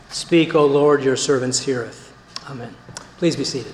Speak, O Lord, your servant heareth. Amen. Please be seated.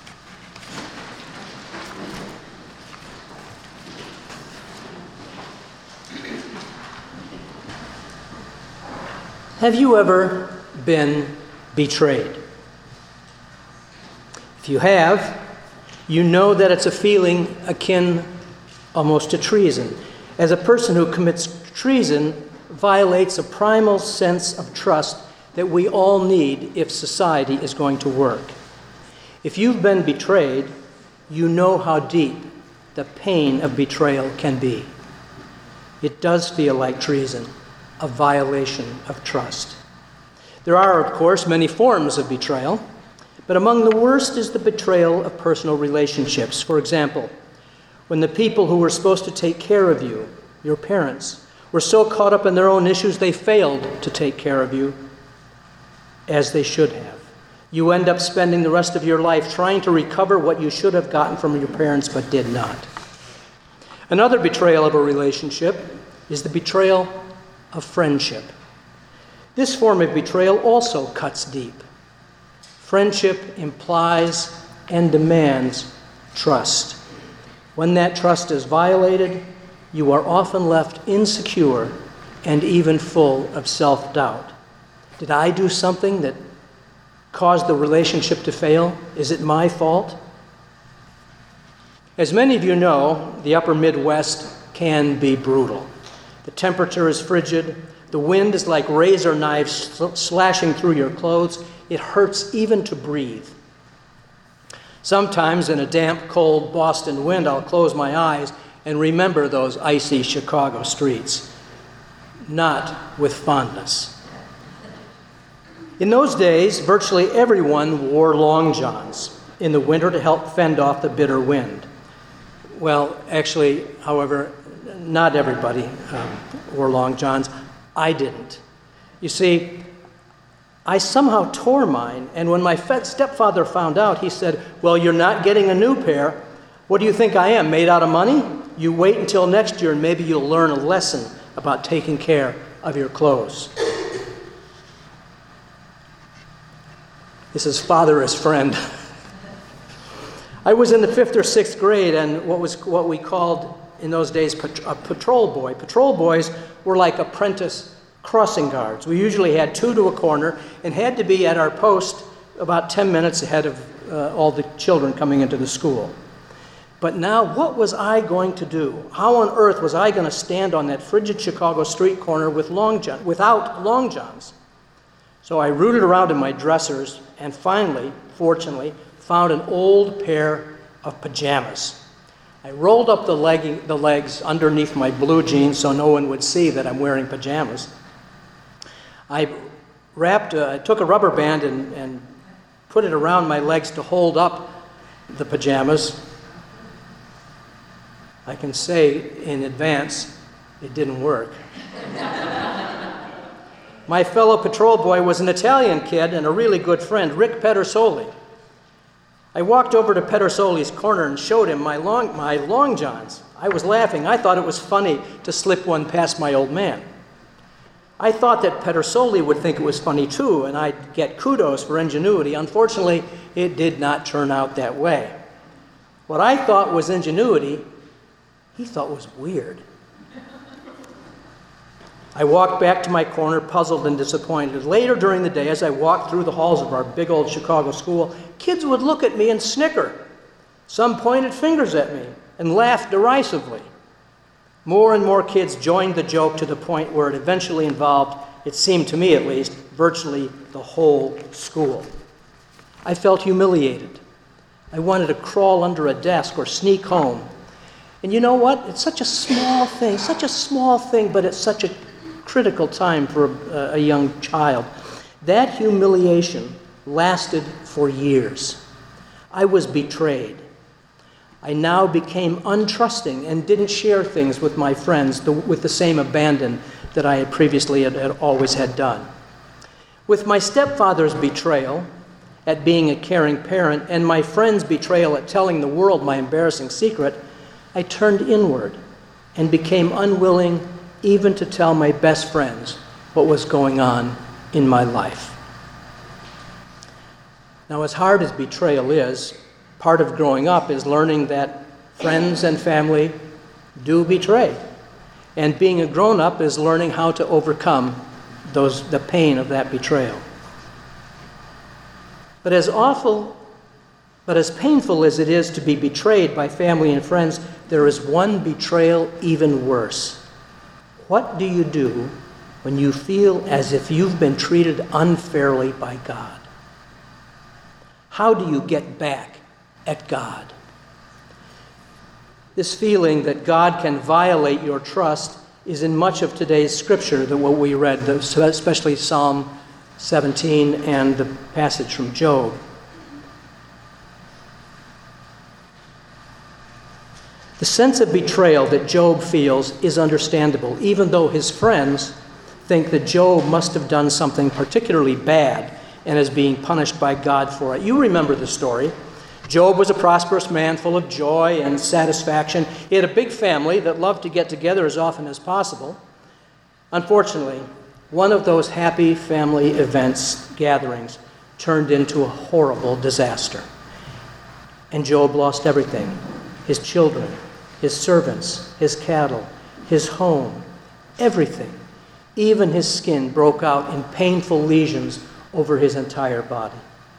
Have you ever been betrayed? If you have, you know that it's a feeling akin almost to treason, as a person who commits treason violates a primal sense of trust that we all need if society is going to work. If you've been betrayed, you know how deep the pain of betrayal can be. It does feel like treason, a violation of trust. There are, of course, many forms of betrayal, but among the worst is the betrayal of personal relationships. For example, when the people who were supposed to take care of you, your parents, were so caught up in their own issues they failed to take care of you as they should have. You end up spending the rest of your life trying to recover what you should have gotten from your parents but did not. Another betrayal of a relationship is the betrayal of friendship. This form of betrayal also cuts deep. Friendship implies and demands trust. When that trust is violated, you are often left insecure and even full of self-doubt. Did I do something that caused the relationship to fail? Is it my fault? As many of you know, the upper Midwest can be brutal. The temperature is frigid. The wind is like razor knives slashing through your clothes. It hurts even to breathe. Sometimes in a damp, cold Boston wind, I'll close my eyes and remember those icy Chicago streets. Not with fondness. In those days, virtually everyone wore long johns in the winter to help fend off the bitter wind. Well, actually, however, not everybody wore long johns. I didn't. You see, I somehow tore mine, and when my stepfather found out, he said, "Well, you're not getting a new pair. What do you think I am, made out of money? You wait until next year and maybe you'll learn a lesson about taking care of your clothes." This is father as friend. I was in the 5th or 6th grade, and what we called in those days a patrol boy. Patrol boys were like apprentice crossing guards. We usually had 2 to a corner and had to be at our post about 10 minutes ahead of all the children coming into the school. But now, what was I going to do? How on earth was I going to stand on that frigid Chicago street corner without long johns? So I rooted around in my dressers and finally, fortunately, found an old pair of pajamas. I rolled up the legs underneath my blue jeans so no one would see that I'm wearing pajamas. I took a rubber band and put it around my legs to hold up the pajamas. I can say in advance, it didn't work. My fellow patrol boy was an Italian kid and a really good friend, Rick Pedersoli. I walked over to Pedersoli's corner and showed him my long johns. I was laughing. I thought it was funny to slip one past my old man. I thought that Pedersoli would think it was funny too, and I'd get kudos for ingenuity. Unfortunately, it did not turn out that way. What I thought was ingenuity, he thought was weird. I walked back to my corner, puzzled and disappointed. Later during the day, as I walked through the halls of our big old Chicago school, kids would look at me and snicker. Some pointed fingers at me and laughed derisively. More and more kids joined the joke to the point where it eventually involved, it seemed to me at least, virtually the whole school. I felt humiliated. I wanted to crawl under a desk or sneak home. And you know what? It's such a small thing, but it's such a critical time for a young child. That humiliation lasted for years. I was betrayed. I now became untrusting and didn't share things with my friends with the same abandon that I had previously always had done. With my stepfather's betrayal at being a caring parent and my friend's betrayal at telling the world my embarrassing secret, I turned inward and became unwilling even to tell my best friends what was going on in my life. Now, as hard as betrayal is, part of growing up is learning that friends and family do betray. And being a grown-up is learning how to overcome the pain of that betrayal. But as painful as it is to be betrayed by family and friends, there is one betrayal even worse. What do you do when you feel as if you've been treated unfairly by God? How do you get back at God? This feeling that God can violate your trust is in much of today's scripture, what we read, especially Psalm 17 and the passage from Job. The sense of betrayal that Job feels is understandable, even though his friends think that Job must have done something particularly bad and is being punished by God for it. You remember the story. Job was a prosperous man full of joy and satisfaction. He had a big family that loved to get together as often as possible. Unfortunately, one of those happy family gatherings, turned into a horrible disaster. And Job lost everything: his children, his servants, his cattle, his home, everything. Even his skin broke out in painful lesions over his entire body.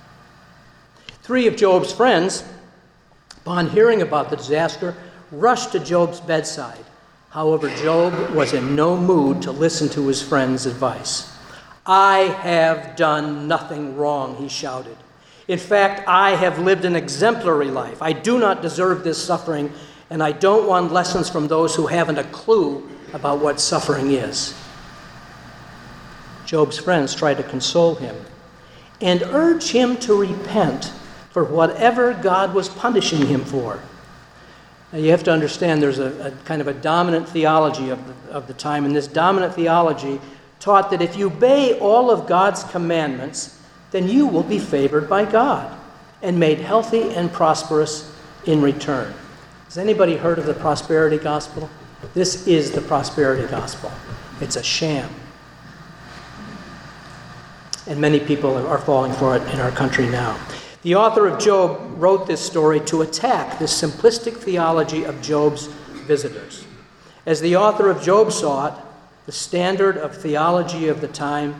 3 of Job's friends, upon hearing about the disaster, rushed to Job's bedside. However, Job was in no mood to listen to his friends' advice. "I have done nothing wrong," he shouted. "In fact, I have lived an exemplary life. I do not deserve this suffering, and I don't want lessons from those who haven't a clue about what suffering is." Job's friends tried to console him and urge him to repent for whatever God was punishing him for. Now, you have to understand there's a kind of a dominant theology of the time, and this dominant theology taught that if you obey all of God's commandments, then you will be favored by God and made healthy and prosperous in return. Has anybody heard of the prosperity gospel? This is the prosperity gospel. It's a sham. And many people are falling for it in our country now. The author of Job wrote this story to attack this simplistic theology of Job's visitors. As the author of Job saw it, the standard theology of the time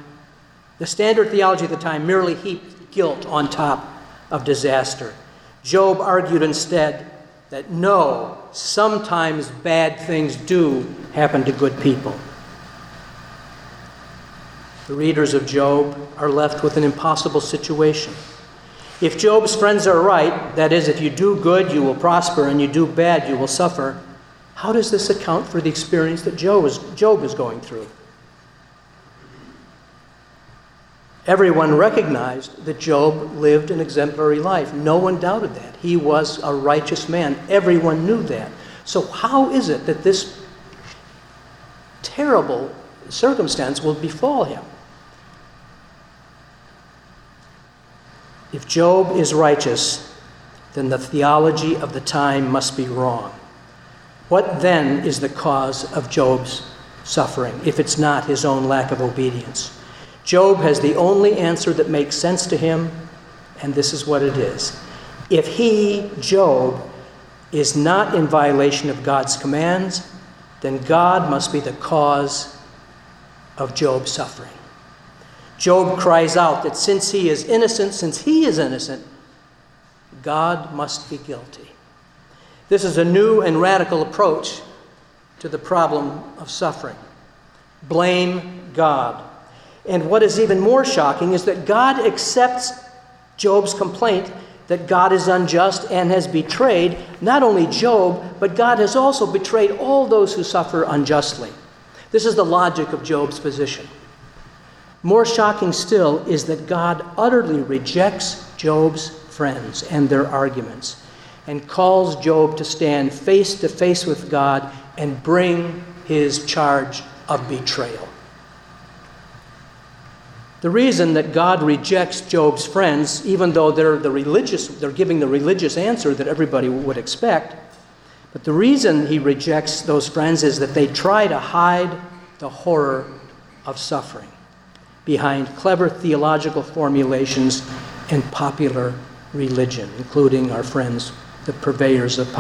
merely heaped guilt on top of disaster. Job argued instead that no, sometimes bad things do happen to good people. The readers of Job are left with an impossible situation. If Job's friends are right, that is, if you do good, you will prosper, and you do bad, you will suffer, how does this account for the experience that Job is going through? Everyone recognized that Job lived an exemplary life. No one doubted that. He was a righteous man. Everyone knew that. So how is it that this terrible circumstance will befall him? If Job is righteous, then the theology of the time must be wrong. What then is the cause of Job's suffering, if it's not his own lack of obedience? Job has the only answer that makes sense to him, and this is what it is. If he, Job, is not in violation of God's commands, then God must be the cause of Job's suffering. Job cries out that since he is innocent, God must be guilty. This is a new and radical approach to the problem of suffering. Blame God. And what is even more shocking is that God accepts Job's complaint that God is unjust and has betrayed not only Job, but God has also betrayed all those who suffer unjustly. This is the logic of Job's position. More shocking still is that God utterly rejects Job's friends and their arguments and calls Job to stand face to face with God and bring his charge of betrayal. The reason that God rejects Job's friends, even though they're giving the religious answer that everybody would expect, but the reason he rejects those friends is that they try to hide the horror of suffering behind clever theological formulations and popular religion, including our friends, the purveyors of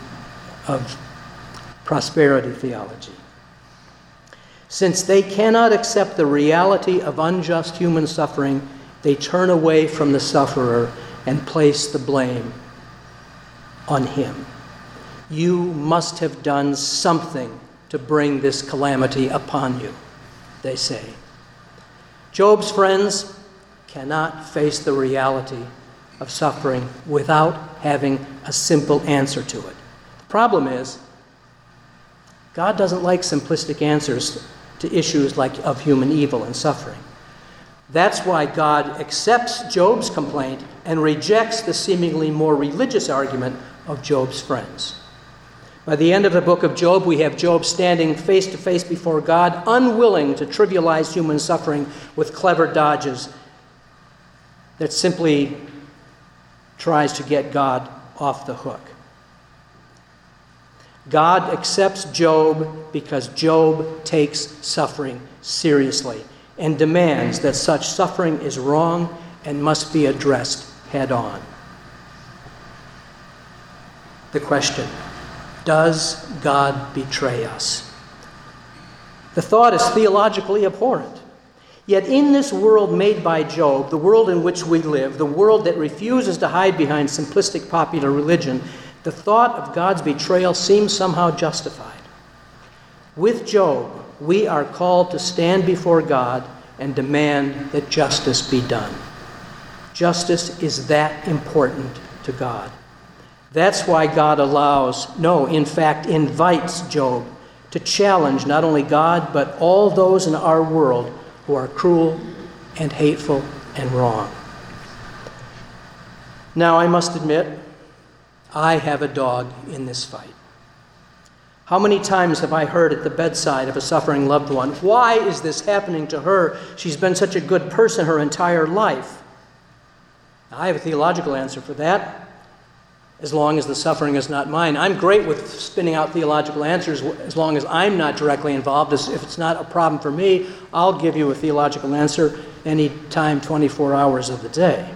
prosperity theology. Since they cannot accept the reality of unjust human suffering, they turn away from the sufferer and place the blame on him. You must have done something to bring this calamity upon you, they say. Job's friends cannot face the reality of suffering without having a simple answer to it. The problem is, God doesn't like simplistic answers to issues like of human evil and suffering. That's why God accepts Job's complaint and rejects the seemingly more religious argument of Job's friends. By the end of the book of Job, we have Job standing face to face before God, unwilling to trivialize human suffering with clever dodges that simply tries to get God off the hook. God accepts Job because Job takes suffering seriously and demands that such suffering is wrong and must be addressed head on. The question, does God betray us? The thought is theologically abhorrent. Yet in this world made by Job, the world in which we live, the world that refuses to hide behind simplistic popular religion, the thought of God's betrayal seems somehow justified. With Job, we are called to stand before God and demand that justice be done. Justice is that important to God. That's why God invites Job to challenge not only God, but all those in our world who are cruel and hateful and wrong. Now, I must admit, I have a dog in this fight. How many times have I heard at the bedside of a suffering loved one, why is this happening to her? She's been such a good person her entire life. Now, I have a theological answer for that, as long as the suffering is not mine. I'm great with spinning out theological answers as long as I'm not directly involved. If it's not a problem for me, I'll give you a theological answer any time, 24 hours of the day.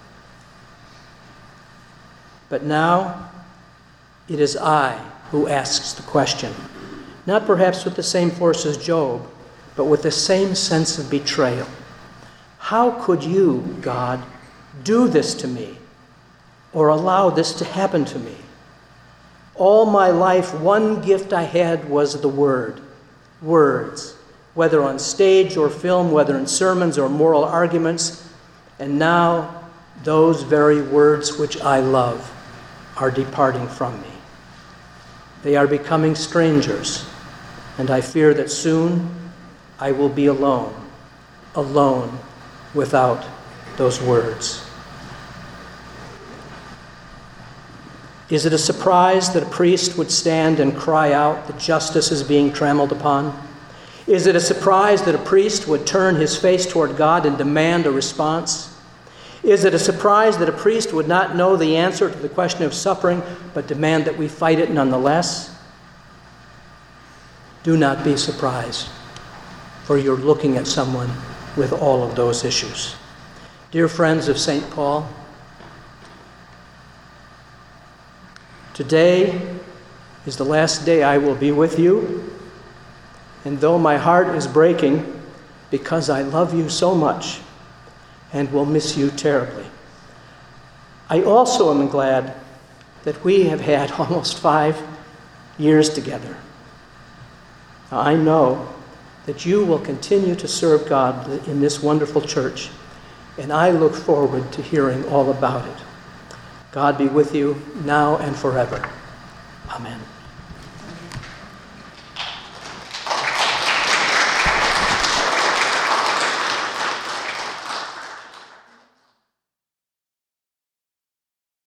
But now, it is I who asks the question, not perhaps with the same force as Job, but with the same sense of betrayal. How could you, God, do this to me, or allow this to happen to me? All my life, one gift I had was the word, words, whether on stage or film, whether in sermons or moral arguments, and now those very words which I love are departing from me. They are becoming strangers, and I fear that soon I will be alone without those words. Is it a surprise that a priest would stand and cry out that justice is being trampled upon? Is it a surprise that a priest would turn his face toward God and demand a response? Is it a surprise that a priest would not know the answer to the question of suffering, but demand that we fight it nonetheless? Do not be surprised, for you're looking at someone with all of those issues. Dear friends of St. Paul, today is the last day I will be with you, and though my heart is breaking because I love you so much and will miss you terribly, I also am glad that we have had almost 5 years together. Now, I know that you will continue to serve God in this wonderful church, and I look forward to hearing all about it. God be with you now and forever. Amen.